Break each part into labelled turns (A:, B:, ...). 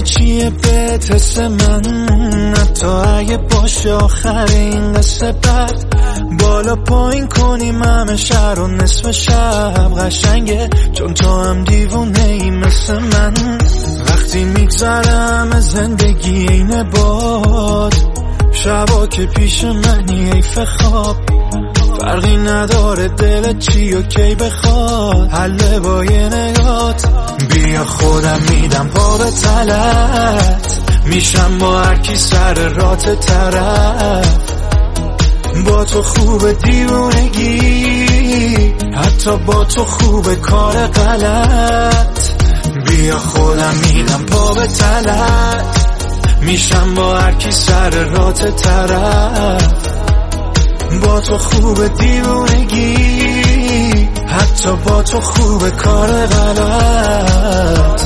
A: میدونی چیه بهت حس من، حتی اگه باشه آخر این قصه بد، بالا پایین کنیم همه شهر و نصف شب قشنگه، چون تو هم دیوونه ای مثل من. وقتی میگذرم زندگی این باد، شبا که پیش منی حیف خواب، فرقی نداره دلت چی و کی بخواد، حل با یه نگات. بیا خودم میدم پا به تلت، میشم با هر کی سر رات طرف، با تو خوب دیوونگی، حتی با تو خوب کار غلط. بیا خودم میدم پا به تلت، میشم با هر کی سر رات طرف، با تو خوب دیوونگی، حتی با تو خوب کار غلط.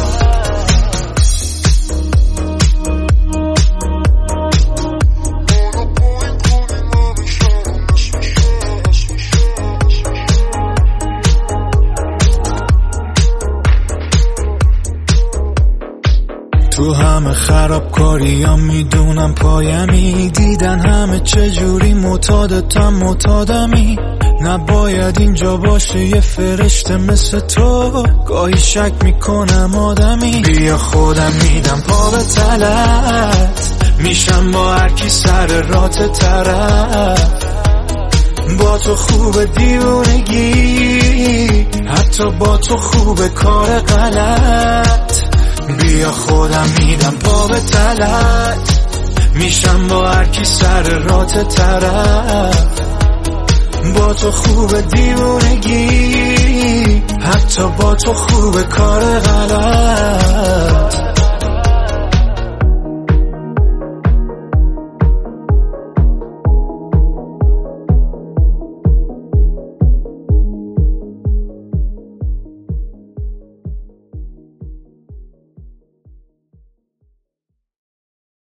A: تو همه خرابکاریام میدونم پایمی، دیدن همه چجوری معتادتم معتادمی، نباید اینجا باشه یه فرشته مثل تو، گاهی شک میکنم آدمی. بیا خودم میدم پا به تلت، میشم با هر کی سر رات طرف، با تو خوب دیوونگی، حتی با تو خوب کار غلط. بیا خودم میدم پا به تلت، میشم با هر کی سر رات طرف، با تو خوب دیوونگی، حتی با تو خوب کار غلط.